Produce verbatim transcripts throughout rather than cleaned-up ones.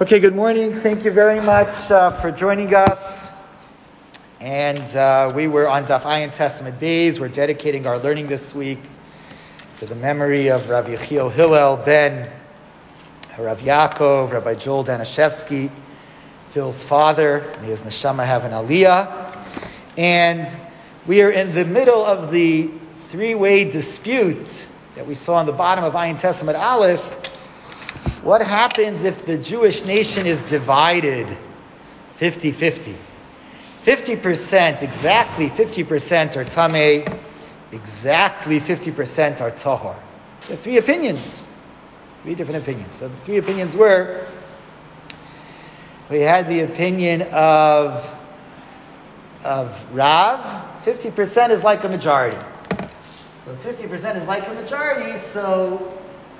Okay, good morning. Thank you very much uh, for joining us. And uh, we were on Daf Ayin Testament Beis. We're dedicating our learning this week to the memory of Rav Yechiel Hillel ben Rav Yaakov, Rabbi Joel Danishevsky, Phil's father. May his neshama have an aliyah. And we are in the middle of the three-way dispute that we saw on the bottom of Ayin Testament Aleph. What happens if the Jewish nation is divided fifty-fifty? fifty percent, exactly fifty percent are Tameh, exactly fifty percent are Tahor. So three opinions, three different opinions. So the three opinions were, we had the opinion of, of Rav, fifty percent is like a majority. So fifty percent is like a majority, so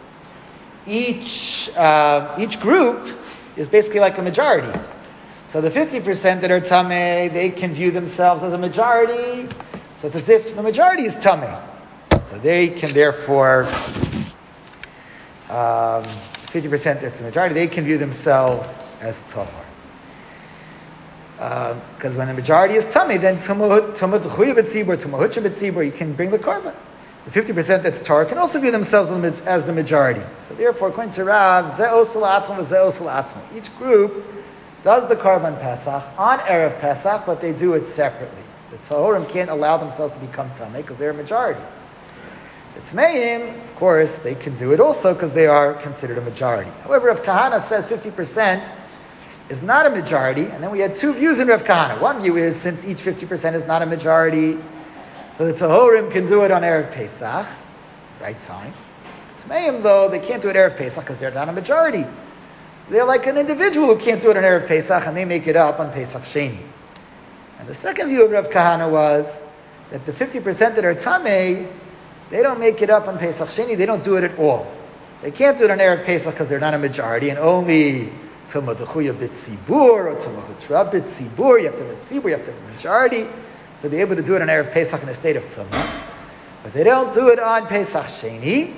Each uh, each group is basically like a majority. So the fifty percent that are Tameh, they can view themselves as a majority. So it's as if the majority is Tameh. So they can therefore, um, fifty percent that's the majority, they can view themselves as Tahor. Because uh, when the majority is Tameh, then Tumah Chuya B'tzibur, Tumah Hucha B'tzibur, you can bring the korban. The fifty percent that's Torah can also view themselves as the majority. So therefore, according to Rav, each group does the Karban Pesach on Erev Pesach, but they do it separately. The Tahorim can't allow themselves to become Tameh because they're a majority. The Tmeim, of course, they can do it also because they are considered a majority. However, Rav Kahana says fifty percent is not a majority, and then we had two views in Rav Kahana. One view is, since each fifty percent is not a majority, so the Tahorim can do it on Erev Pesach, right time. Tmeim, though, they can't do it Erev Pesach because they're not a majority. So they're like an individual who can't do it on Erev Pesach, and they make it up on Pesach Sheni. And the second view of Rav Kahana was that the fifty percent that are Tameh, they don't make it up on Pesach Sheni, they don't do it at all. They can't do it on Erev Pesach because they're not a majority, and only Tumah Dechuya B'tzibur or Tumah Hutra B'tzibur, you have to have a tzibur, you have to have a majority to be able to do it on Erev Pesach in a state of Tumah. But they don't do it on Pesach Sheni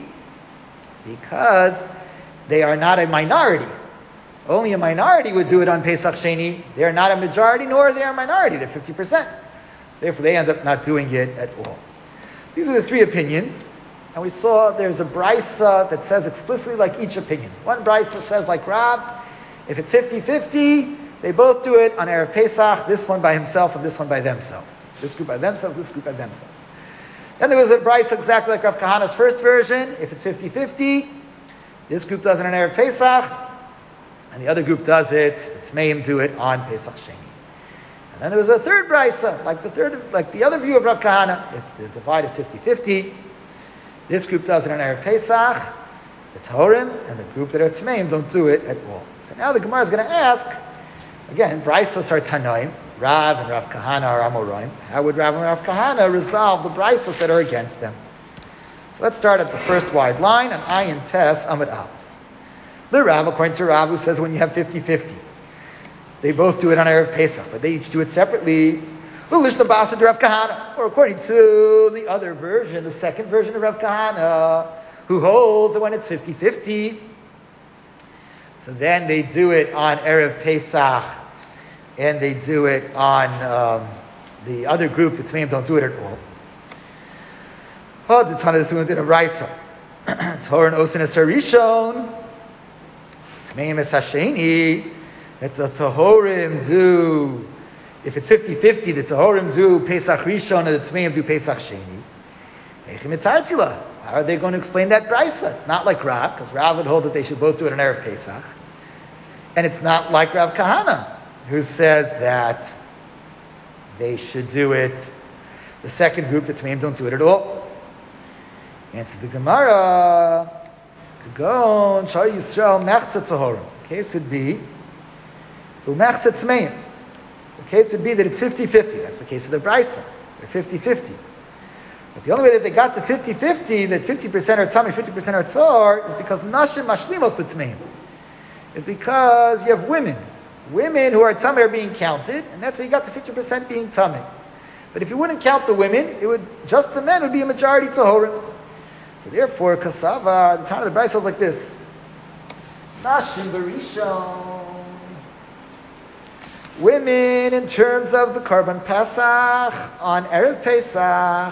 because they are not a minority. Only a minority would do it on Pesach Sheni. They're not a majority, nor are they a minority. They're fifty percent. So therefore they end up not doing it at all. These are the three opinions. And we saw there's a brisa that says explicitly like each opinion. One brisa says like Rav, if it's fifty-fifty, they both do it on Erev Pesach, this one by himself and this one by themselves. This group by themselves, this group by themselves. Then there was a brisa exactly like Rav Kahana's first version. If it's fifty-fifty, this group does it on Erev Pesach, and the other group does it, the Tmeim do it on Pesach Sheni. And then there was a third brisa, like the third, like the other view of Rav Kahana. If the divide is fifty-fifty, this group does it on Erev Pesach, the Tahorim, and the group that are Tmeim don't do it at all. So now the Gemara is going to ask, again, brisos are Tanoim, Rav and Rav Kahana are Amoraim. How would Rav and Rav Kahana resolve the brisos that are against them? So let's start at the first wide line, and Ayin Tes Amud Aleph. The Rav, according to Rav, who says when you have fifty-fifty, they both do it on Erev Pesach, but they each do it separately. Ulish the Basa to Rav Kahana, or according to the other version, the second version of Rav Kahana, who holds that when it's fifty-fifty, so then they do it on Erev Pesach, and they do it on um, the other group, the Tmeim don't do it at all. Oh, the Tana is doing it in a Raisa. Torah and Osin es Harishon, Tmeim es Hasheni, that the Tahorim do, if it's fifty-fifty, the Tahorim do Pesach Rishon and the Tmeim do Pesach Sheni. How are they going to explain that Brisa? It's not like Rav, because Rav would hold that they should both do it on Erev Pesach. And it's not like Rav Kahana, who says that they should do it, the second group, the Tmeim, don't do it at all. Answer the Gemara, Kagon, Shar Yisrael, Mechza Tahorim. The case would be, Umechza Tmeim. The case would be that it's fifty-fifty. That's the case of the Brisa. They're fifty-fifty. But the only way that they got to fifty-fifty, that fifty percent are Tameh, fifty percent are Tzor, is because Nashim Mashlimos the Tmeim. Is because you have women. Women who are Tameh are being counted, and that's how you got to fifty percent being Tameh. But if you wouldn't count the women, it would just the men would be a majority Tahorim. So therefore, Kasava, the time of the Brisa was like this. Nashim Barishon. women, in terms of the Korban Pesach, on Erev Pesach,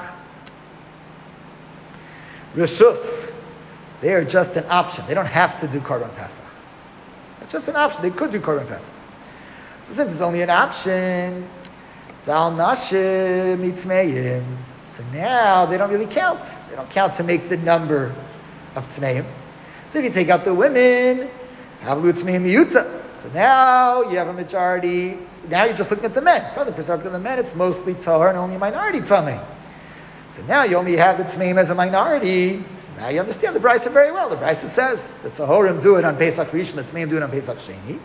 Rishus, they are just an option. They don't have to do Korban Pesach. It's just an option. They could do Korban Pesach. So since it's only an option, Dal Nashim Mitmeim, so now they don't really count. They don't count to make the number of Tmeim. So if you take out the women, Havlu Tmeim Miyuta. So now you have a majority. Now you're just looking at the men. From the perspective of the men, it's mostly Tahor and only a minority Tamei. So now you only have the Tmeim as a minority. So now you understand the Brisa very well. The Brisa says the Tahorim do it on Pesach Rishon, the Tmeim do it on Pesach Sheni.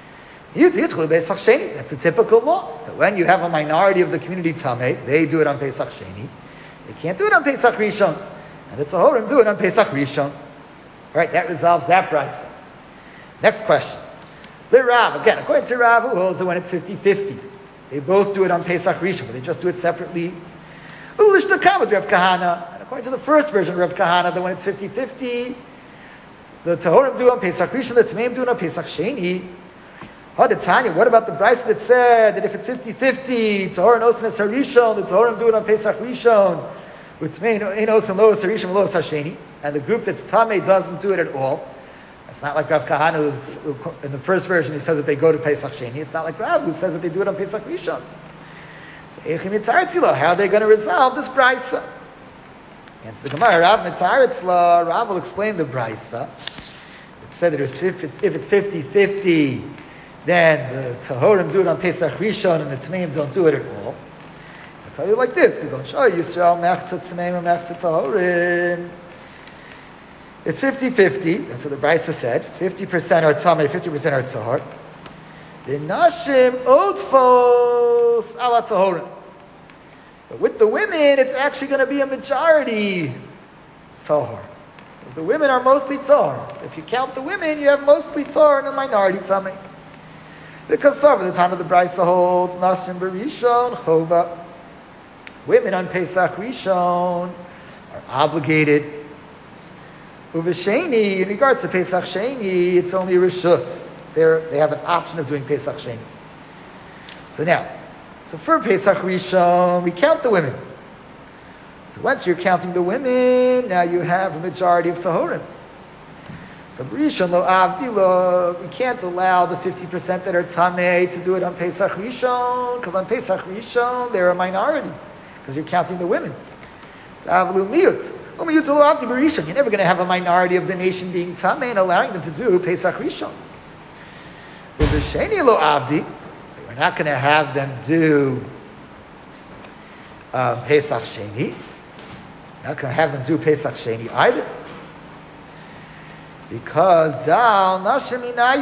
That's a typical law. That when you have a minority of the community Tamei, they do it on Pesach Sheni. They can't do it on Pesach Rishon. And the Tahorim do it on Pesach Rishon. Alright, that resolves that Brisa. Next question. The Rav, again, according to Rav, who holds that when it's fifty-fifty, they both do it on Pesach Rishon, but they just do it separately. Ulishtakam with Rav Kahana. And according to the first version of Rav Kahana, that when it's fifty-fifty, the Tahorim do it on Pesach Rishon, the Tmeim do it on Pesach Sheni. Tanya, what about the Brisa that said that if it's fifty-fifty, Tahor Nosen es Harishon, the Tahorim do it on Pesach Rishon, Utmei Nosen Lo es Harishon Lo es Hasheni, and the group that's Tamei doesn't do it at all. It's not like Rav Kahana, who's in the first version, who says that they go to Pesach Sheni. It's not like Rav, who says that they do it on Pesach Rishon. So, how are they going to resolve this Brisa? Answer the Gemara, Rav Mitaritzla, Rav will explain the Brisa. It said that if it's fifty-fifty, then the Tahorim do it on Pesach Rishon and the Tmeim don't do it at all. I'll tell you like this. We go, show Yisrael, Mechza Tmeim, Mechza Tahorim. It's fifty-fifty. That's what the Brisa said. fifty percent are Tamei, fifty percent are Tahor. The Nashim Otfos ala Tahorim. But with the women, it's actually going to be a majority Tahor. The women are mostly Tahor. So if you count the women, you have mostly Tahor and a minority Tamei. Because so, by the time of the Brisa holds, Nashim Barishon Chova. Women on Pesach Rishon are obligated. Uvesheni, in regards to Pesach Sheni, it's only Rishus. They're, they have an option of doing Pesach Sheni. So now, so for Pesach Rishon, we count the women. So once you're counting the women, now you have a majority of Tahorim. So Rishon lo avdi lo, we can't allow the fifty percent that are Tamei to do it on Pesach Rishon, because on Pesach Rishon, they're a minority, because you're counting the women. Ta'avlu miyut. You're never going to have a minority of the nation being Tamei and allowing them to do Pesach Rishon. We're not going to have them do um, Pesach Sheni. We're not going to have them do Pesach Sheni either. Because Dal Nashim Inayu.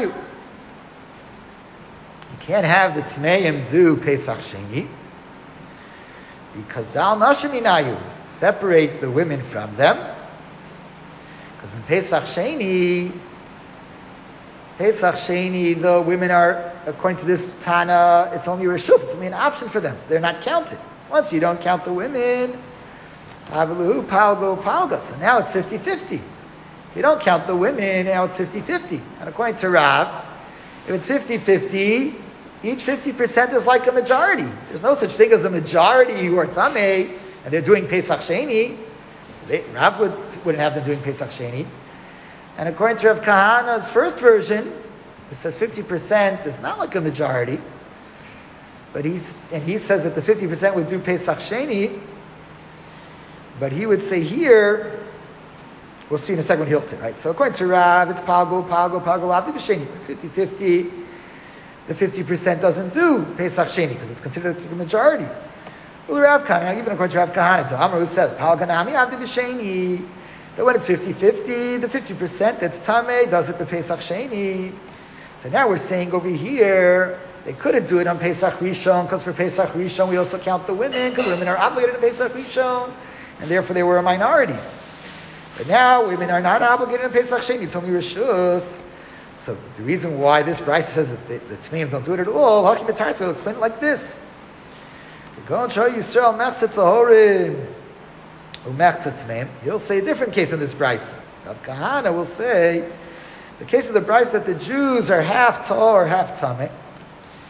You can't have the Tmeim do Pesach Sheni. Because Dal Nashim Inayu. Separate the women from them. Because in Pesach Sheni, Pesach Sheni, the women are, according to this Tana, it's only Rishus. It's only an option for them. So they're not counted. So once you don't count the women, Avaluhu, Palgo, Palga. So now it's fifty-fifty. If you don't count the women, now it's fifty-fifty. And according to Rav, if it's fifty-fifty, each fifty percent is like a majority. There's no such thing as a majority who are Tamei, and they're doing Pesach Sheni. So they, Rav would, wouldn't have them doing Pesach Sheni. And according to Rav Kahana's first version, it says fifty percent is not like a majority, but he's, and he says that the fifty percent would do Pesach Sheni, but he would say here, we'll see in a second what he'll say, right? So according to Rav, it's Pago, Pago, Pago, Avdi B'Sheni. It's fifty-fifty. The fifty percent doesn't do Pesach Sheni because it's considered the majority. Well, Rav Kahana, even according to Rav Kahana, to Amar who says, Pago Nami Avdi B'Sheni, that when it's fifty-fifty, the fifty percent that's Tamei does it for Pesach Sheni. So now we're saying over here, they couldn't do it on Pesach Rishon, because for Pesach Rishon we also count the women, because women are obligated to Pesach Rishon, and therefore they were a minority. But now women are not obligated to Pesach Sheni, it's only Rishus. So the reason why this Brisa says that the, the Tmeim don't do it at all, Hakim B'Tarz will explain it like this. Go and show Yisrael Mechzet Zahorim Umechzet Tmeim. He'll say a different case in this Brisa. Rav Kahana will say the case of the Brisa that the Jews are half Tahor, half Tamei.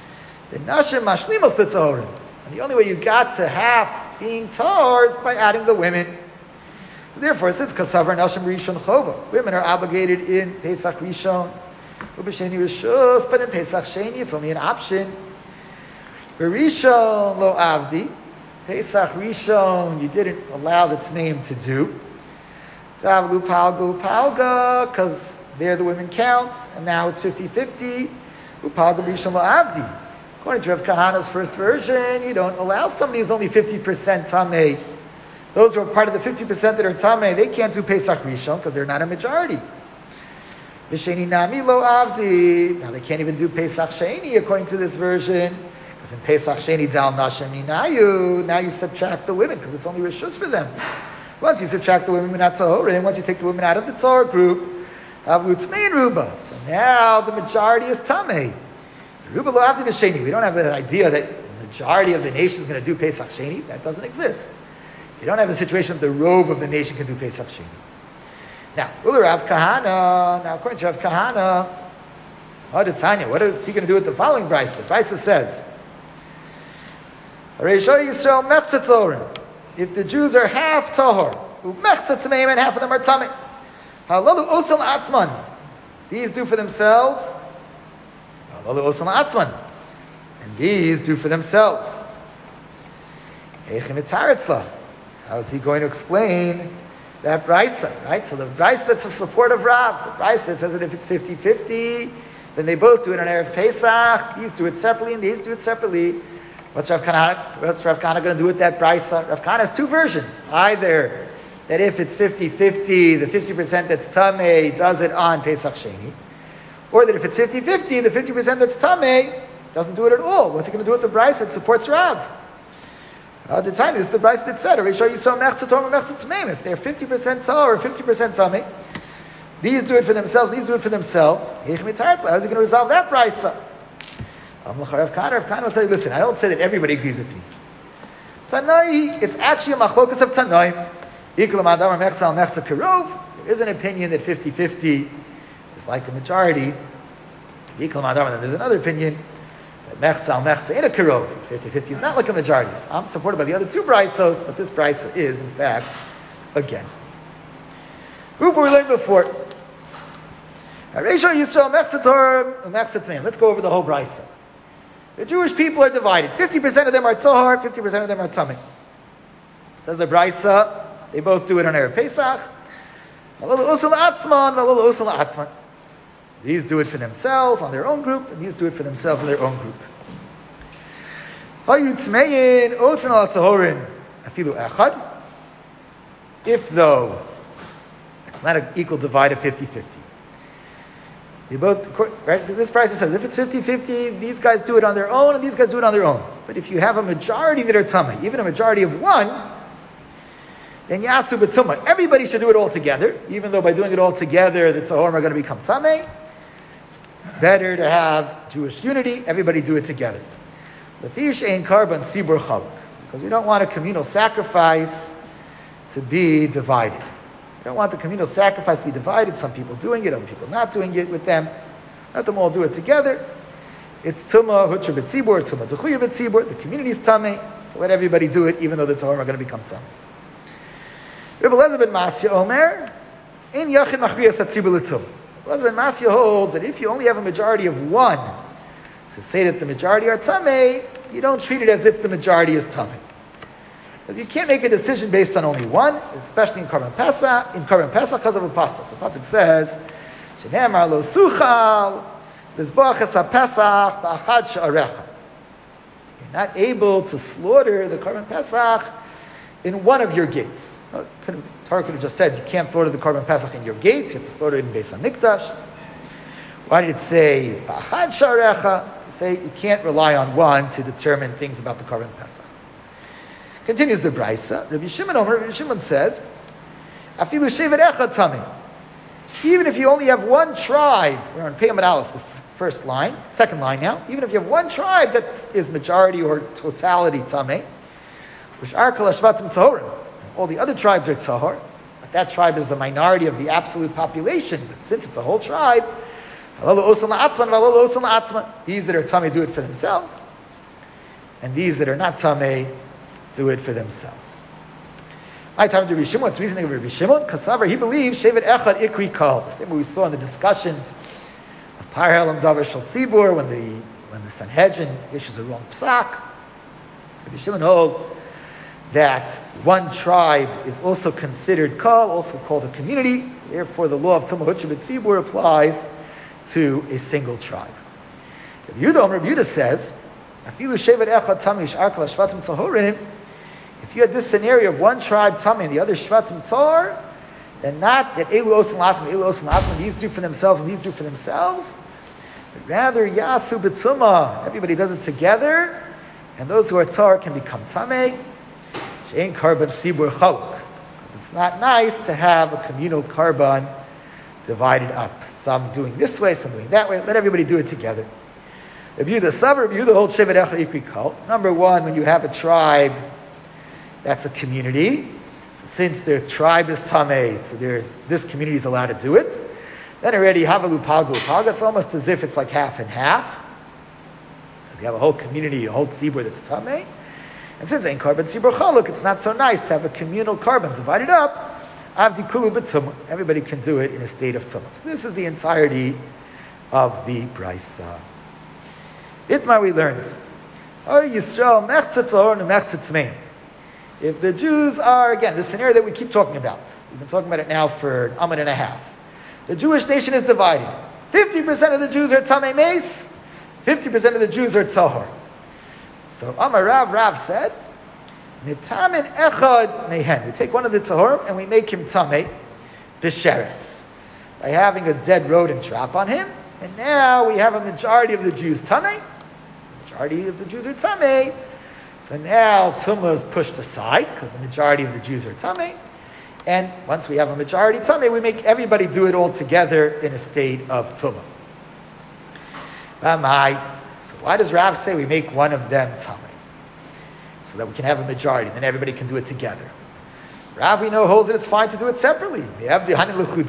The nashim mashlimos the tzorim. And the only way you got to half being tahor is by adding the women. So therefore, since kasavar nashim rishon chova, women are obligated in Pesach Rishon, ubesheni rishus, but in Pesach Sheni it's only an option. Berishon lo avdi, Pesach Rishon you didn't allow the tmeim to do. Tavlu palgu palga, because there the women count, and now it's fifty-fifty. Upalga Rishon lo avdi. According to Rav Kahana's first version, you don't allow somebody who's only fifty percent tamei. Those who are part of the fifty percent that are tamei, they can't do Pesach Rishon because they're not a majority. V'sheni nami lo avdi. Now they can't even do Pesach Sheni according to this version, because in Pesach Sheni dal nashim minayu. Now you subtract the women because it's only rishus for them. Once you subtract the women at Tzahorim, once you take the women out of the Tzor group, avlu tmein ruba. So now the majority is tamei. Ruba lo avdi b'sheni. We don't have the idea that the majority of the nation is going to do Pesach Sheni. That doesn't exist. You don't have a situation that the robe of the nation can do Pesach Sheni. Now, Ula Rav Kahana, now according to Rav Kahana, Hadatanya, what is he going to do with the following brisa? The brisa says, Yisrael mechzat zorim. If the Jews are half tahor, mechzat tmeim, and half of them are tamei. Halalu osel atzman. These do for themselves. Halalu osel atzman. And these do for themselves. Eichem etzaritzla. How is he going to explain that brisa, right? So the brisa that's a support of Rav, the brisa that says that if it's fifty-fifty, then they both do it on Erev Pesach, these do it separately, and these do it separately. What's Rav Kahana, what's Rav Kahana going to do with that brisa? Rav Kahana has two versions. Either that if it's fifty-fifty, the fifty percent that's Tamei does it on Pesach Sheni, or that if it's fifty-fifty, the fifty percent that's Tamei doesn't do it at all. What's he going to do with the brisa that supports Rav? Uh, the time is the brisa that said, if they're fifty percent Torah or fifty percent Tamei, these do it for themselves, these do it for themselves. How is he going to resolve that brisa? Rav Kahana will tell you, listen, I don't say that everybody agrees with me. Tanai, it's actually a machlokas of Tanaim. There is an opinion that fifty-fifty is like a majority. Then there's another opinion that mechza al mechza in a kirov. fifty-fifty is not like a majority. So I'm supported by the other two brisos, but this brisa is, in fact, against me. Group we learned before. Let's go over the whole brisa. The Jewish people are divided. fifty percent of them are Tzahar, fifty percent of them are Tamei. Says the brisa, they both do it on Erev Pesach. These do it for themselves on their own group, and these do it for themselves on their own group. If though it's not an equal divide of fifty-fifty. They both, right? This price says if it's fifty-fifty, these guys do it on their own, and these guys do it on their own. But if you have a majority that are Tamei, even a majority of one, then Yasu B'Tumah, everybody should do it all together, even though by doing it all together, the Tahorim are going to become Tamei. It's better to have Jewish unity, everybody do it together. Lefish ein karban sibur chalak, because we don't want a communal sacrifice to be divided. We don't want the communal sacrifice to be divided, some people doing it, other people not doing it with them. Let them all do it together. It's Tumah Hutra B'Tzibur, Tumah Techuya B'Tzibur, the community is Tamei, so let everybody do it, even though the Tahorim are going to become Tamei. Rabbi Elazar ben Masya Omer, in Yachid Machriyas HaTzibur L'Tumah. Elazar ben Masya holds that if you only have a majority of one, to say that the majority are Tamei, you don't treat it as if the majority is Tamei. Because you can't make a decision based on only one, especially in Karban Pesach. In Karban Pesach, because of a pasuk. The pasuk says, "Shenemar lo suchal lizbachas haPesach ba'achad she'arecha." You're not able to slaughter the Karban Pesach in one of your gates. The Torah could have just said you can't slaughter the Karban Pesach in your gates. You have to slaughter it in Beis Hamikdash. Why did it say ba'achad she'arecha? To say you can't rely on one to determine things about the Karban Pesach. Continues the brisa. Rabbi Shimon Omer, Rabbi Shimon says, "Afilu shevet echad tamei." Even if you only have one tribe, we're on Peyam Aleph, the first line, second line now. Even if you have one tribe that is majority or totality tamei, which are kol hashvatim tahorim, all the other tribes are tahor, but that tribe is a minority of the absolute population. But since it's a whole tribe, these that are tamei do it for themselves. and these that are not tamei do it for themselves. My time to Rabbi Shimon. What's the reasoning of Rabbi Shimon? Kasavar, he believes shevet echad ikri kol. The same way we saw in the discussions of Par Helam Davar Shel Tzibur when the when the Sanhedrin issues a wrong psak. Rabbi Shimon holds that one tribe is also considered kol, also called a community. So therefore, the law of Tumah Hutsha B'Tzibur applies to a single tribe. Rabbi Yehuda, Rabbi Yehuda says, "Afilu shevet echad tamish arkal shvatim tahorim." If you had this scenario of one tribe tamei and the other shvatim tor, then not that elu osim lasim, elu osim lasim, these do for themselves and these do for themselves, but rather yasu b'tumah. Everybody does it together, and those who are tor can become tamei. She'ein karban sibur chaluk, because it's not nice to have a communal karban divided up. Some doing this way, some doing that way. Let everybody do it together. Rabbi Yehuda Savar, Rabbi Yehuda holds shevet echad ikri kol. Number one, when you have a tribe, that's a community. So since their tribe is tamei, so there's this community is allowed to do it. Then already havalu pagu pagu. It's almost as if it's like half and half, because you have a whole community, a whole tzibur that's tamei. And since ain't karban tzibur chaluk, it's not so nice to have a communal karban divided up. Avdi kulu b'tumah. Everybody can do it in a state of tumah. So this is the entirety of the brisa. Itmar we learned. Or Yisrael mechzet zahor and mechzet tzmeim. If the Jews are, again, the scenario that we keep talking about, we've been talking about it now for an amud and a half. The Jewish nation is divided. fifty percent of the Jews are tamei meis, fifty percent of the Jews are tahor. So Amar Rav, Rav said, Nitamin echad mehen. We take one of the tahorim and we make him tamei, b'sheretz, by having a dead rodent trap on him. And now we have a majority of the Jews tamei. The majority of the Jews are tamei. So now tumah is pushed aside because the majority of the Jews are tamei. And once we have a majority tamei, we make everybody do it all together in a state of tumah. So why does Rav say we make one of them tamei? So that we can have a majority, then everybody can do it together. Rav, we know, holds that it's fine to do it separately. Let the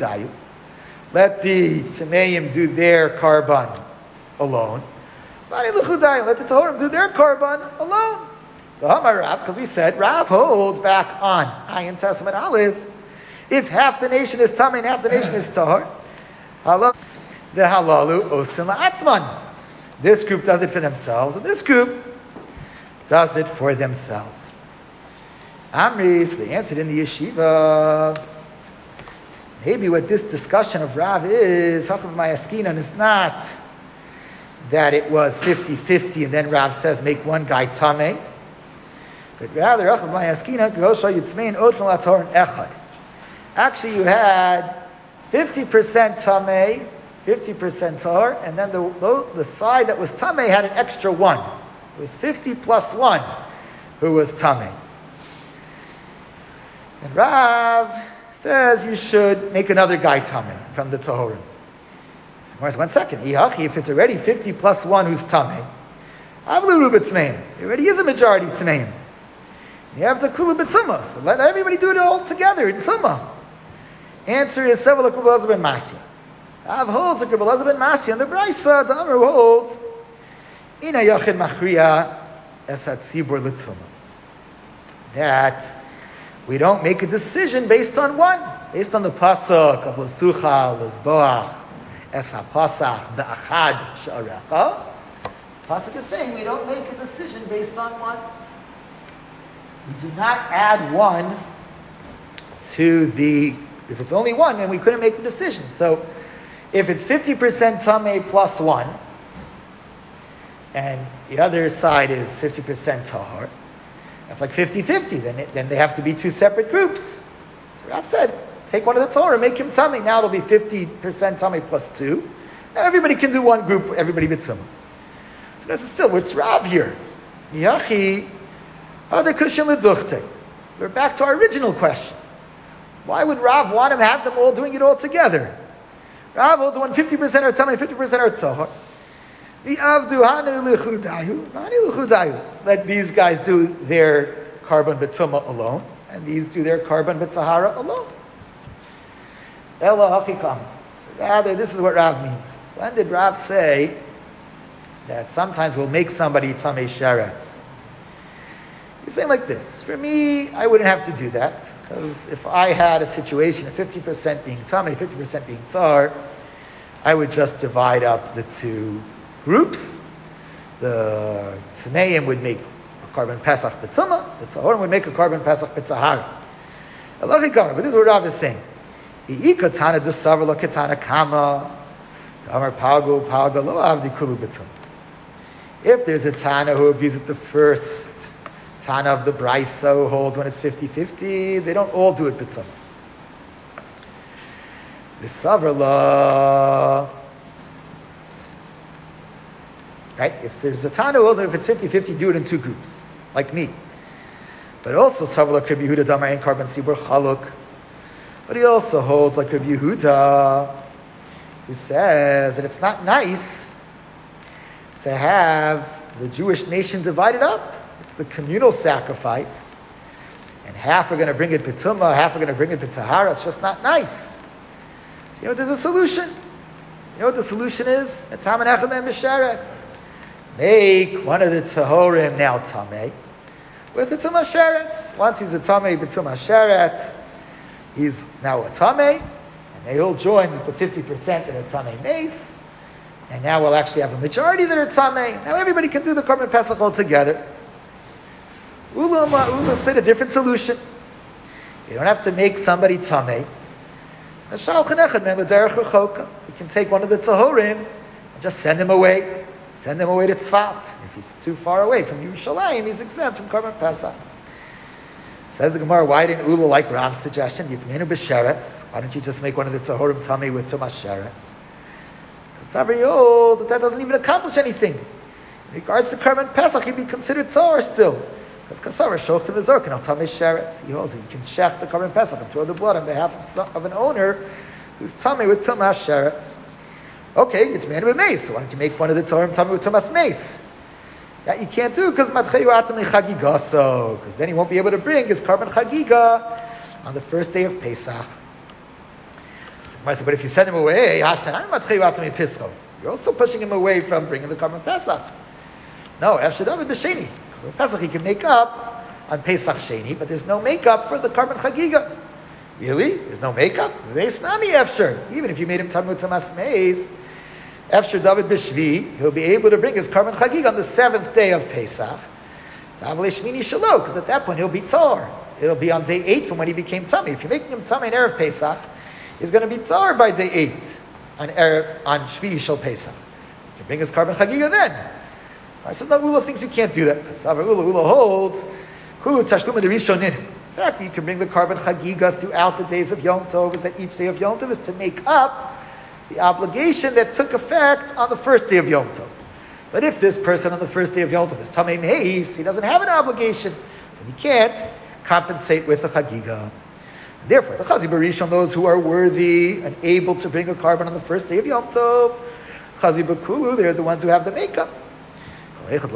tameim do their karban alone. Let the tahorim do their karban alone. So Hamar Rav, because we said Rav holds back on Ayin Testament Aleph. If half the nation is tamei and half the nation is tahor, the halalu osim la'atzman. This group does it for themselves, and this group does it for themselves. Amri, so they answered in the yeshiva. Maybe what this discussion of Rav is, Hachav Mayaskinan, is not that it was fifty-fifty and then Rav says make one guy tamei. But rather, actually you had fifty percent tamei, fifty percent tahor, and then the, the side that was tamei had an extra one. It was fifty plus one who was tamei. And Rav says you should make another guy tamei from the tahorim. So one second, if it's already fifty plus one who's tamei, avlu ruba tmeim, there already is a majority tmeim. You have the kula b'tzumah, so let everybody do it all together in tzumah. Answer is several like Rabbi Elazar ben Masya. Av holds like Rabbi Elazar ben Masya, and the Brisa, the Amr holds, ina yachid machriya esat tzibur l'tzumah. That we don't make a decision based on one, based on the pasuk of l'sucha, l'zboach, esa pasach, be'achad she'arecha. Pasuk is saying we don't make a decision based on one. We do not add one to the, if it's only one, then we couldn't make the decision. So if it's fifty percent tamei plus one, and the other side is fifty percent tahor, that's like fifty-fifty. Then it, then they have to be two separate groups. So Rav said, take one of the Torah, make him tamei. Now it'll be fifty percent tamei plus two. Now everybody can do one group, everybody b'tzum. So this is still, what's Rav here? Yachi, we're back to our original question. Why would Rav want to have them all doing it all together? Rav holds one fifty percent are tamei, fifty percent are tzahar. Let these guys do their karban b'tumah alone, and these do their karban b'tahara alone. Ela hachikam. So rather, this is what Rav means. When did Rav say that sometimes we'll make somebody tamei sheretz? saying like this. For me, I wouldn't have to do that, because if I had a situation of fifty percent being tamei, fifty percent being tar, I would just divide up the two groups. The tameim would make a carbon pesach b'tumah, the tahorim would make a carbon pesach b'tahara. But this is what Rav is saying. Katana desavar lo katana kama, tamar pagu paga lo avdi kulu b'tumah. If there's a Tana who agrees with the first Tana of the Brisa who holds when it's fifty-fifty, they don't all do it b'tumah. The Savarla, right? If there's a Tana who holds that if it's fifty-fifty, do it in two groups, like me. But also Savarla Rabbi Yehuda Damar and Karban Sibur Chaluk. But he also holds like Rabbi Yehuda, who says that it's not nice to have the Jewish nation divided up. It's the communal sacrifice. And half are going to bring it b'tumah, half are going to bring it b'tahara. It's just not nice. So you know what, there's a solution. You know what the solution is? Etam Menachem and Mesheretz. Make one of the Tahorim now Tameh with the Tumah Sheretz. Once he's a Tameh b'tumah Sheretz, he's now a Tameh, and they all join with the fifty percent that are Tameh Mace. And now we'll actually have a majority that are Tameh. Now everybody can do the Korban Pesach all together. Ula Ula said a different solution. You don't have to make somebody Tameh. You can take one of the Tahorim and just send him away. Send him away to Tzfat. If he's too far away from Yerushalayim, he's exempt from Korban Pesach. Says the Gemara, why didn't Ula like Rav's suggestion? Yitmenu b'sheretz. Why don't you just make one of the Tahorim Tameh with Tumah Sheretz? Sabri holds that that doesn't even accomplish anything. In regards to Korban Pesach, he'd be considered Tzor still. Because Kasavra shochtim v'zorkin al tamei sheretz. He holds that you can shech the Korban Pesach and throw the blood on behalf of, some, of an owner who's tamei with Tumah Sheretz. Okay, it's man with mace. So why don't you make one of the Tzorim tamei with Tumah mace? That you can't do because matcheyu atam chagigaso. Because then he won't be able to bring his Korban Chagiga on the first day of Pesach. But if you send him away, you're also pushing him away from bringing the Korban Pesach. No, David b'sheni. Korban Pesach he can make up on Pesach Sheni, but there's no makeup for the Korban Chagiga. Really? There's no makeup? Meis nami efshar. Even if you made him Talmud Tamas Meis, efshar David b'shvi, he'll be able to bring his Korban Chagiga on the seventh day of Pesach. Tavalei Shmini Shalo, because at that point he'll be Tor. It'll be on day eight from when he became Tummy. If you're making him Tummy in Erev Pesach, he's going to be Tzar by day eight on Erev, on Shvi Shel Pesach. You can bring his Korban Chagiga then. I says, no, Ula thinks you can't do that. Ula, Ula holds, Kulu Tashlum Rishonin. In fact, you can bring the Korban Chagiga throughout the days of Yom Tov, is that each day of Yom Tov is to make up the obligation that took effect on the first day of Yom Tov. But if this person on the first day of Yom Tov is Tamei Meis, he doesn't have an obligation, and he can't compensate with a Chagiga. Therefore, the Chazi Barishon, those who are worthy and able to bring a carbon on the first day of Yom Tov, Chazi Bakulu, they're the ones who have the makeup. But if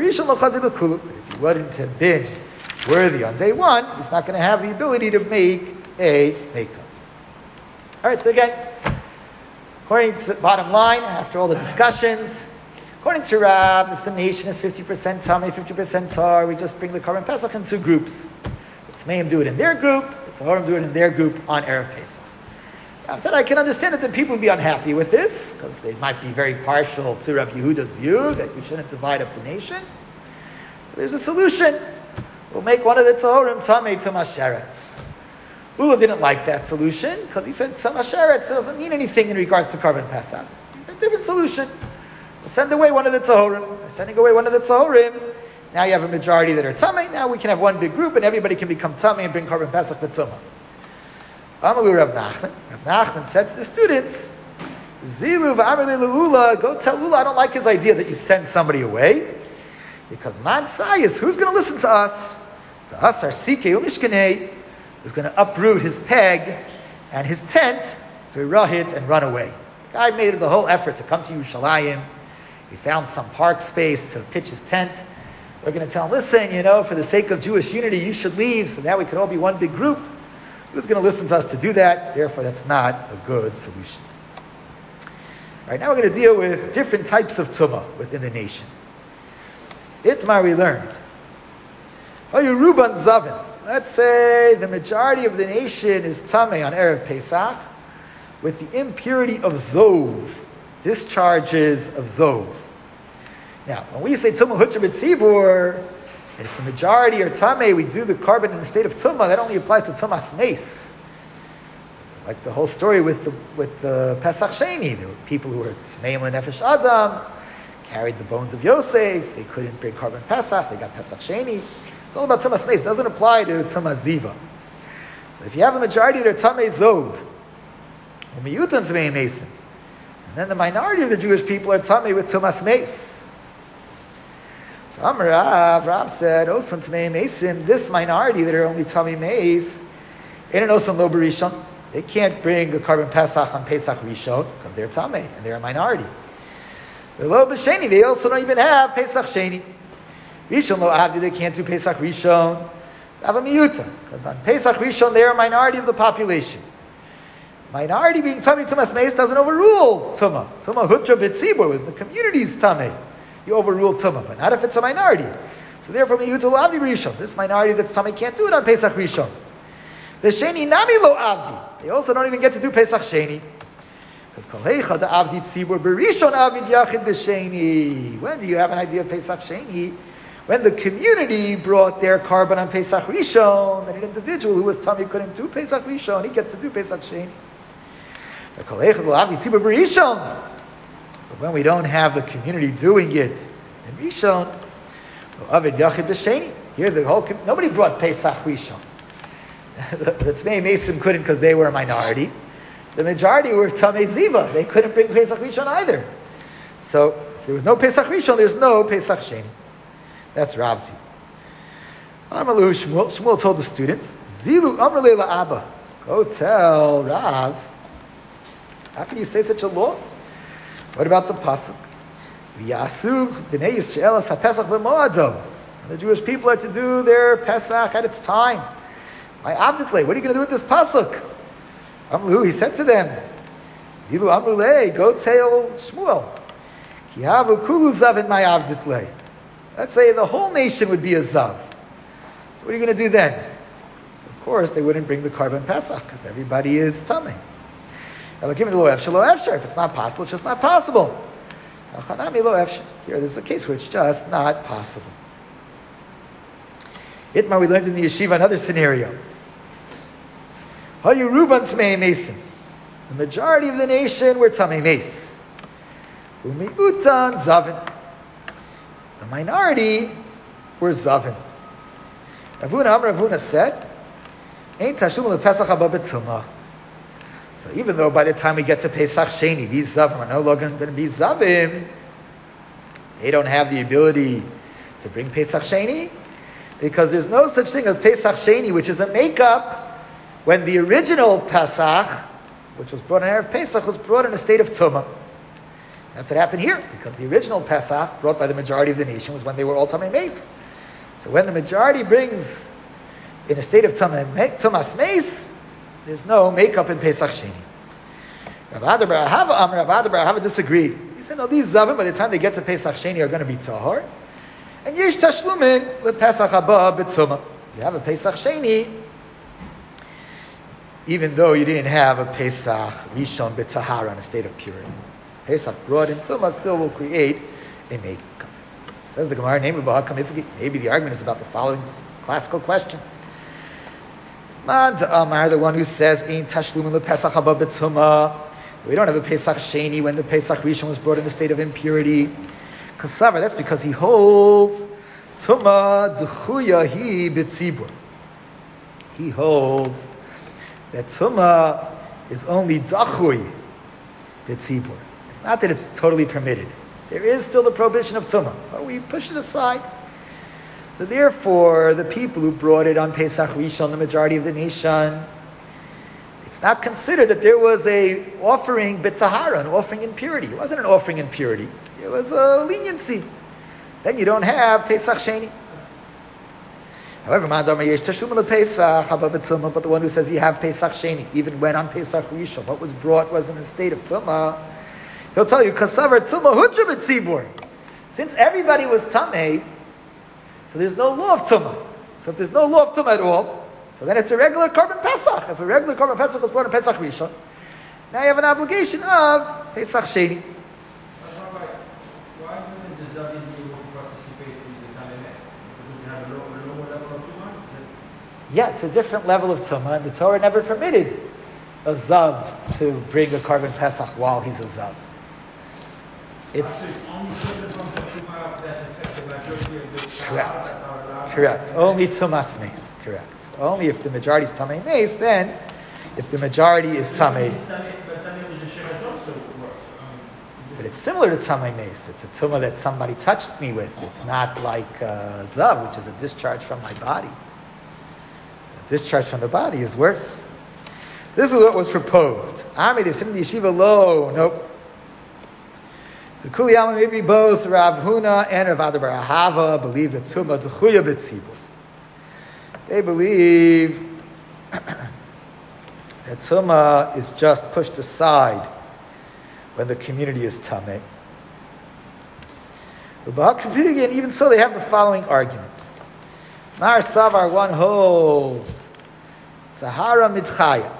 he wouldn't have been worthy on day one, he's not going to have the ability to make a makeup. All right, so again, according to the bottom line, after all the discussions, according to Rav, if the nation is fifty percent Tamei, fifty percent Tar, we just bring the Korban Pesach in two groups. It's Mayim do it in their group, it's Tahorim do it in their group on Erev Pesach. Rav said, I can understand that the people would be unhappy with this, because they might be very partial to Rav Yehuda's view, that we shouldn't divide up the nation. So there's a solution. We'll make one of the Tahorim Tamei Tumah Sheretz. Ula didn't like that solution, because he said Tumah Sheretz doesn't mean anything in regards to Korban Pesach. It's a different solution. We'll send away one of the Tahorim. By sending away one of the Tahorim, now you have a majority that are Tamei. Now we can have one big group, and everybody can become Tamei and bring Korban Pesach B'Tumah. Amalu Rav Nachman. Rav Nachman said to the students, Zilu v'amrli le'ula, go tell Ula, I don't like his idea that you send somebody away, because Man Sayis, who's going to listen to us? To us, our Sikei Umishkanei, who's going to uproot his peg and his tent, v'rahit, and run away. The guy made the whole effort to come to Yerushalayim. He found some park space to pitch his tent. We're going to tell him, listen, you know, for the sake of Jewish unity, you should leave, so that we can all be one big group. Who's going to listen to us to do that? Therefore, that's not a good solution. All right, now we're going to deal with different types of tumah within the nation. Itmar, we learned. Hayuruban Zavin. Let's say the majority of the nation is Tameh on Erev Pesach with the impurity of Zov, discharges of Zov. Now, when we say Tumah Hutra B'tzibur, and if the majority are Tameh, we do the carbon in the state of Tumah, that only applies to Tumas Meis. Like the whole story with the with the Pesach Sheni. There were people who were Tmeim L'Nefesh Adam, carried the bones of Yosef, they couldn't bring carbon Pesach, they got Pesach Sheni. It's all about Tumas Meis. It doesn't apply to Tumas Ziva. So if you have a majority that are Tamei Zov, or Miyutan Tamei Mesim, and then the minority of the Jewish people are Tamei with Tumas Meis. So Amar Rav, Rav said, Osan Tamei Mesim, this minority that are only Tamei Meis, in an Osan Lo B'Rishon, they can't bring a carbon Pesach on Pesach Rishon, because they're Tamei, and they're a minority. The Lo B'Sheni, they also don't even have Pesach Sheni. Rishon Lo Avdi, they can't do Pesach Rishon. Have a miyuta, because on Pesach Rishon they're a minority of the population. Minority being Tamei Tumas Meis doesn't overrule Tumah. Tumah Hutra B'tzibur, when the community is Tamei, you overrule Tumah, but not if it's a minority. So therefore miyuta Lo Avdi Rishon. This minority that's Tamei can't do it on Pesach Rishon. The Sheni Nami Lo Avdi. They also don't even get to do Pesach Sheni. Because Kol Heicha Da Avdi Tzibur B'Rishon Avid Yachid B'Sheni. When do you have an idea of Pesach Sheni? When the community brought their carbon on Pesach Rishon, then an individual who was Tamei couldn't do Pesach Rishon, he gets to do Pesach Sheni. But when we don't have the community doing it in Rishon, here the whole nobody brought Pesach Rishon. the the Tmei Mesim couldn't because they were a minority. The majority were Tamei Ziva. They couldn't bring Pesach Rishon either. So if there was no Pesach Rishon, there's no Pesach Sheni. That's Ravzi. Amalu Shmuel, Shmuel told the students, Zilu Amrle Abba, go tell Rav. How can you say such a law? What about the pasuk? V'yasug b'nei Yisrael ha'pesach b'moado. The Jewish people are to do their Pesach at its time. My abditle, what are you going to do with this pasuk? Amlu, he said to them, Zilu Amrle, go tell Shmuel. Ki havu kulu zav in my abditle. Let's say the whole nation would be a Zav. So what are you going to do then? So of course they wouldn't bring the carbon Pesach because everybody is Tamei. If it's not possible, it's just not possible. Here there's a case where it's just not possible. Itmar, we learned in the yeshiva another scenario. The majority of the nation were Tamei Meis. Umiutan Zavin. The minority were Zavin. Ravuna Amar Ravuna said, Ein tashum lePesach haba b'tumah. So even though by the time we get to Pesach Sheni, these Zavim are no longer going to be Zavim, they don't have the ability to bring Pesach Sheni, because there's no such thing as Pesach Sheni, which is a makeup when the original Pesach, which was brought in Erev Pesach, was brought in a state of Tumah. That's what happened here, because the original Pesach, brought by the majority of the nation, was when they were all Tamei Meis. So when the majority brings in a state of Tumas Meis, there's no makeup in Pesach Sheni. Rav Ada bar Ahava, Amar Rav Ada bar Ahava disagreed. He said, no, these Zavim, by the time they get to Pesach Sheni, are going to be Tahor. And Yesh Tashlumin, le Pesach haba b'tumah. You have a Pesach Sheni, even though you didn't have a Pesach Rishon b'Tahara in a state of purity. Pesach brought in Tumah still will create a makeup. Says the Gemara, maybe the argument is about the following classical question. Man Amar, the one who says, Ein Tashlumin lePesach haba b'Tumah. We don't have a Pesach Sheni when the Pesach Rishon was brought in a state of impurity. Kasavar, that's because he holds Tumah d'chuya hi b'tzibur. He holds that Tumah is only d'chuy b'tzibur. It's not that it's totally permitted. There is still the prohibition of Tumah, but we push it aside. So therefore, the people who brought it on Pesach Rishon, the majority of the nation, it's not considered that there was a offering b'tahara, an offering in purity. It wasn't an offering in purity. It was a leniency. Then you don't have Pesach Sheni. However, but the one who says you have Pesach Sheni, even when on Pesach Rishon, what was brought was in a state of Tumah, he'll tell you, Kasavar Tumah Hutra b'tzibur. Since everybody was Tamei, so there's no law of Tumah. So if there's no law of tumah at all, so then it's a regular Korban Pesach. If a regular Korban Pesach was brought on Pesach Rishon, now you have an obligation of Pesach Sheni. Why wouldn't the Zavim be able to participate in the Tamei? Because they have a lower, lower level of tumah? Yeah, it's a different level of tumah, and the Torah never permitted a zav to bring a Korban Pesach while he's a zav. It's, so it's only certain forms of tumah that affect the majority of the correct. that are allowed. Correct. Only tumas meis. Correct. Only if the majority is tamei meis, then if the majority is tamei. But it's similar to tamei meis. It's a tumah that somebody touched me with. It's not like uh, zav, which is a discharge from my body. A discharge from the body is worse. This is what was proposed. Ami, they said in the yeshiva, lo, nope. The Kuliyama, maybe both Rav Huna and Rav Ada bar Ahava believe that tumah d'chuya b'tzibur. They believe that tumah is just pushed aside when the community is tameh. And even so, they have the following argument. Mar Savar, one holds Tahara mitchaya.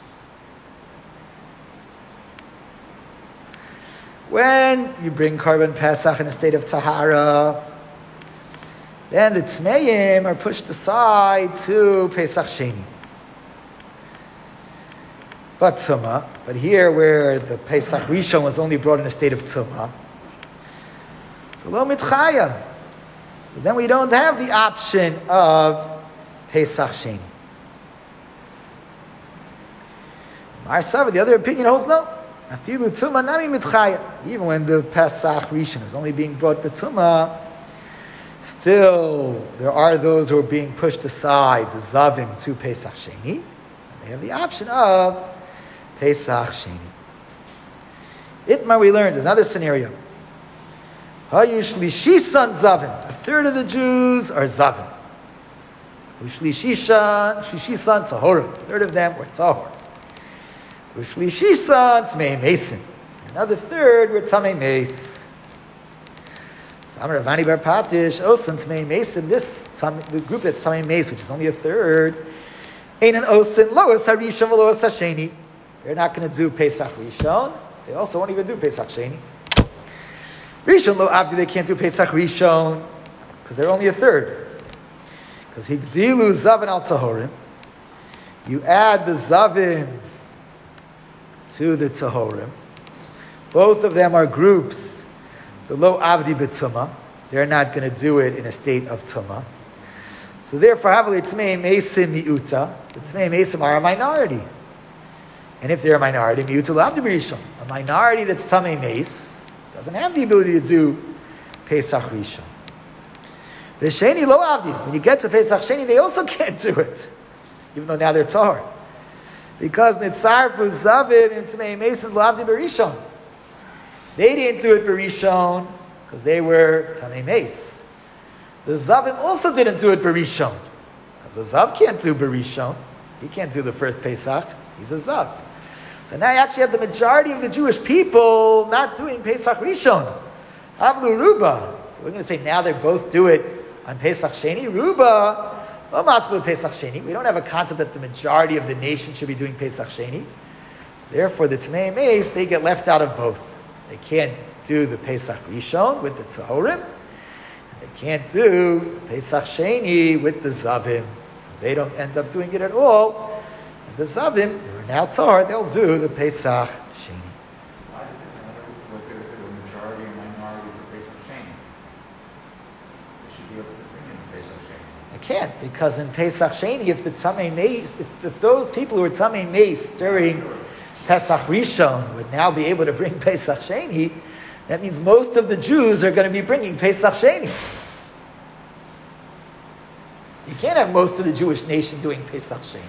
When you bring Korban Pesach in a state of Tahara, then the Tmeim are pushed aside to Pesach Sheni. But Tumah, but here where the Pesach Rishon was only brought in a state of Tumah, so Lo Mitchaya. So then we don't have the option of Pesach Sheni. Mar Sava, the other opinion holds no. Afilu Tumah Nami Mitchaya. Even when the Pesach Rishon is only being brought to Tumah, still there are those who are being pushed aside, the Zavim, to Pesach Sheni. They have the option of Pesach Sheni. Itmar, we learned another scenario. Hayushlishisan Zavim. A third of the Jews are Zavim. Ushlishishan, Shlishisan Tahorim. A third of them were Tahor. Ushlishisan Tmei Mason. Another third were Tamei Mace. Samar Ravani Bar Patish, Osan Tmei Mason. This the group that's Tamei Mace, which is only a third, Ein an Osan Loas Harishon Loas Hasheni. They're not going to do Pesach Rishon. They also won't even do Pesach Sheni. Rishon Lo Avdi, they can't do Pesach Rishon because they're only a third. Because Higdilu Zavin al Tahorim. You add the Zavim to the Tahorim. Both of them are groups. The Lo Avdi B'Tumah. They're not going to do it in a state of Tumah. So therefore, Havali Tmei Mesim Mi'uta. The Tmei Mesim are a minority. And if they're a minority, Mi'uta Lo Avdi B'Rishon. A minority that's Tamei Meis doesn't have the ability to do Pesach Rishon. The Sheni Lo Avdi. When you get to Pesach Sheni, they also can't do it. Even though now they're Tahor. Because Nitzar Zavim and Tmei Mason Lo Avdi B'Rishon. They didn't do it B'Rishon because they were Tamei Mace. The Zavim also didn't do it B'Rishon because the Zav can't do B'Rishon. He can't do the first Pesach. He's a Zav. So now you actually have the majority of the Jewish people not doing Pesach Rishon. Avlu Ruba. So we're going to say now they both do it on Pesach Sheni. Ruba. Pesach Sheni. We don't have a concept that the majority of the nation should be doing Pesach Sheni. So therefore, the Tmei Meis, they get left out of both. They can't do the Pesach Rishon with the Tahorim, and they can't do the Pesach Sheni with the Zavim. So they don't end up doing it at all. And the Zavim, they were now Tahor, they'll do the Pesach Sheni. Why does it matter whether they're a majority or minority for Pesach Sheni? They should be able to bring in Pesach Sheni. I can't, because in Pesach Sheni, if the Tamei Meis, if, if those people who are Tamei Meis during Pesach Rishon would now be able to bring Pesach Sheni, that means most of the Jews are going to be bringing Pesach Sheni. You can't have most of the Jewish nation doing Pesach Sheni.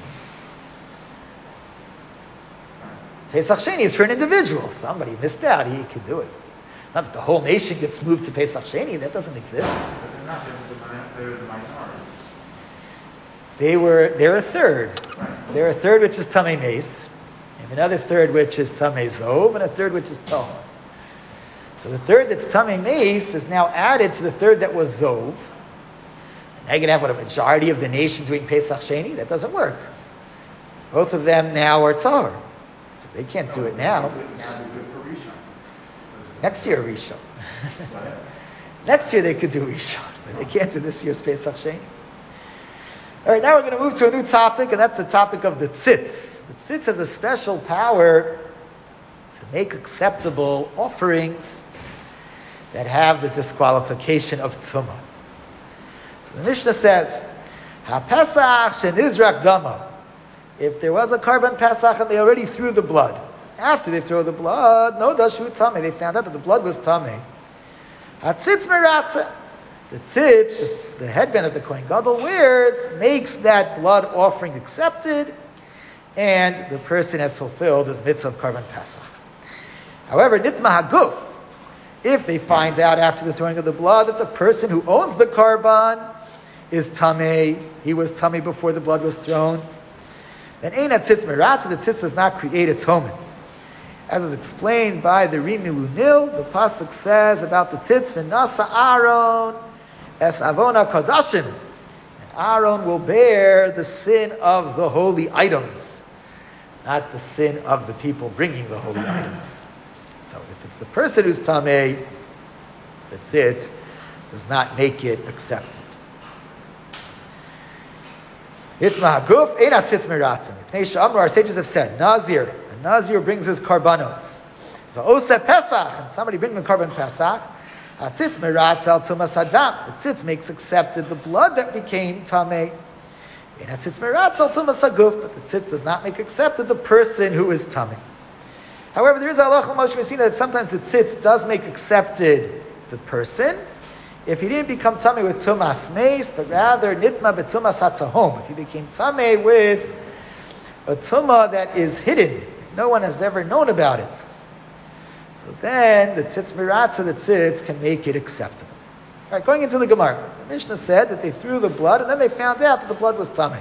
Pesach Sheni is for an individual. Somebody missed out, he could do it. Not that the whole nation gets moved to Pesach Sheni, that doesn't exist. But they're not, they're the minority. They were, they're a third. Right. They're a third which is Tamei Meis, and another third which is Tamei Zov, and a third which is Tahor. So the third that's Tamei Meis is now added to the third that was Zov. Now you're going to have what, a majority of the nation doing Pesach Sheni? That doesn't work. Both of them now are Tahor. They can't do it now. Now they're good for Rishon. Next year, Rishon. Next year they could do Rishon, but they can't do this year's Pesach Sheni. All right, now we're going to move to a new topic, and that's the topic of the tzitz. The tzitz has a special power to make acceptable offerings that have the disqualification of tumah. So the Mishnah says, "Ha-Pesach shenizrak dama." If there was a korban Pesach and they already threw the blood, after they throw the blood, no dashu tamei, they found out that the blood was tamei. Ha-tzitz meratze. The tzitz, the headband that the Kohen Gadol wears, makes that blood offering accepted, and the person has fulfilled his mitzvah of korban Pesach. However, nitma haguf, if they find out after the throwing of the blood that the person who owns the korban is tamei, he was tamei before the blood was thrown, then ein tzitz meratze, the tzitz does not create atonement. As is explained by the Rimi Lunil, the pasuk says about the tzitz, v'nasa Aaron es avona kadashim, and Aaron will bear the sin of the holy items, not the sin of the people bringing the holy items. So if it's the person who's tamei, the tzitz does not make it accepted. Itma haguf ein tzitz meratzim. Our sages have said, Nazir, a Nazir brings his karbanos. V'oseh Pesach, and somebody brings the korban Pesach. Hatzitz meratz al tumas hadam. The tzitz makes accepted the blood that became tamei. And hatzitz meratz al tumas haguf, but the tzitz does not make accepted the person who is tamei. However, there is a halacha Moshe Messina that sometimes the tzitz does make accepted the person, if he didn't become tamei with tumas meis, but rather nitma betumas hatzahom. If he became tamei with a tumah that is hidden, no one has ever known about it. So then the tzitz miratza, the tzitz can make it acceptable. All right, going into the Gemara, the Mishnah said that they threw the blood and then they found out that the blood was tamei.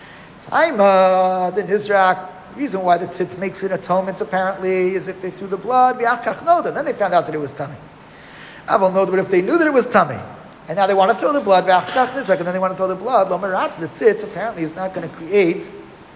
Taima, the Nizrak, the reason why the tzitz makes an atonement apparently is if they threw the blood, and then they found out that it was tamei. Aval know, but if they knew that it was tamei, and now they want to throw the blood, and then they want to throw the blood, the tzitz apparently is not going to create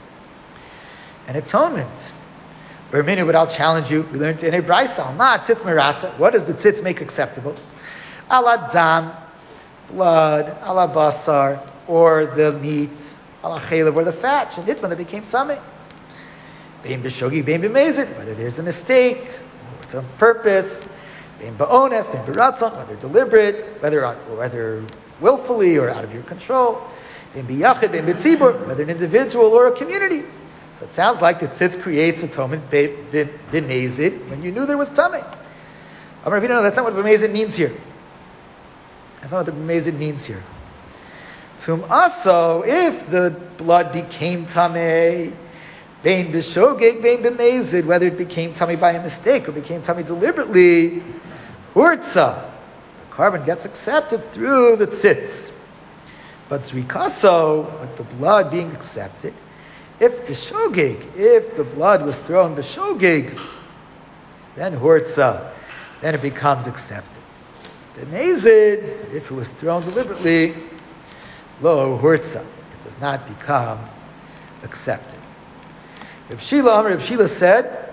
an atonement. Or meaning, but I'll challenge you. We learned in a brayso, ma tzitz meratza. What does the tzitz make acceptable? Ala dam, blood, ala basar, or the meat, ala chelev, or the fat, shenitman that became tamei. Bein b'shogi, bein b'mezid, whether there's a mistake, or it's on purpose, bein ba'ones, bein b'ratzon, whether deliberate, whether on, whether willfully or out of your control, bein b'yachid, bein b'tzibur, whether an individual or a community. So it sounds like the tzitz creates atonement b'mezid when you knew there was tamei. Amar Avinu, no, that's not what b'mezid means here. That's not what the b'mezid means here. Tum aso, if the blood became tamei, bein b'shogeg, bein b'mezid, whether it became tamei by a mistake or became tamei deliberately, hurtza, the korban gets accepted through the tzitz. But zrikaso, but the blood being accepted, if b'shogeg, if the blood was thrown b'shogeg, then hurtza, then it becomes accepted. B'mezid, if it was thrown deliberately, lo hurtza, it does not become accepted. Reb Shila, Reb Shila said,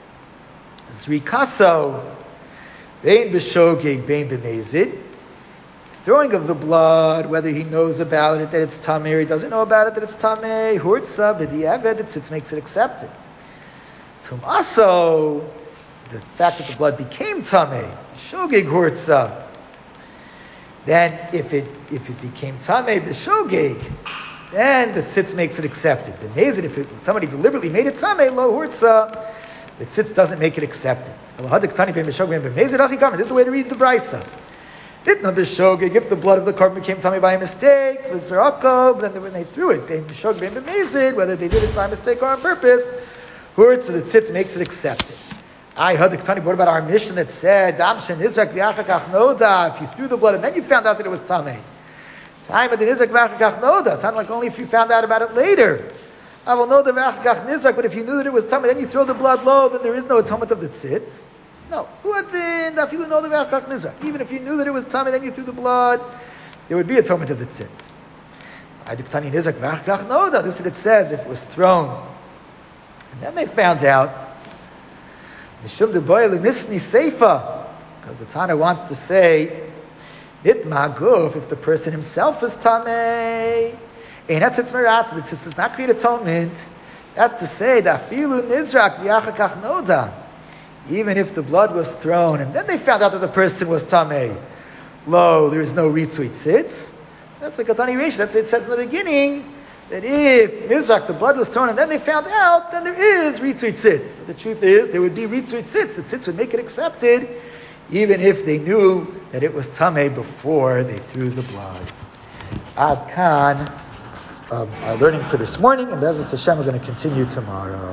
Zrikaso, bein b'shogeg, bein b'mezid, throwing of the blood, whether he knows about it, that it's tamei, or he doesn't know about it, that it's tamei, hurtza, b'di'eved, the tzitz makes it accepted. Tum aso, the fact that the blood became tamei, shogeg hurtza, then if it if it became tamei, b'shogeg, then the tzitz makes it accepted. B'mezid, if it, somebody deliberately made it tamei, lo hurtza, the tzitz doesn't make it accepted. This is the way to read the brayso. Didn't b'shogeg, if the blood of the korban became tamei by a mistake, v'zrakov, then when they threw it, bein b'shogeg, bein b'mezid, whether they did it by mistake or on purpose, hurtza, so the tzitz makes it accepted. I heard the Ketani. What about our mission that said, Dam shen nizrak v'achakach noda, if you threw the blood and then you found out that it was tamei. Time of the nizrak v'achakach noda, sound like only if you found out about it later. I will know the v'achakach nizrak, but if you knew that it was tamei, then you throw the blood low, then there is no atonement of the tzitz. No. Even if you knew that it was tamei, then you threw the blood, there would be atonement of the tzitz. This is what it says, if it was thrown. And then they found out, because the Tana wants to say, if the person himself is tamei, and that's its meratz, it does not create atonement. That's to say that afilu nizrak v'achakach noda, even if the blood was thrown and then they found out that the person was tamei, lo, there is no ritzui tzitz. That's what Katani Reish. That's what it says in the beginning, that if nizrak, the blood was thrown and then they found out, then there is ritzui tzitz. But the truth is, there would be ritzui tzitz. The tzitz would make it accepted, even if they knew that it was tamei before they threw the blood. Ad kan, um, our learning for this morning, and Be'ezus Hashem, we're going to continue tomorrow.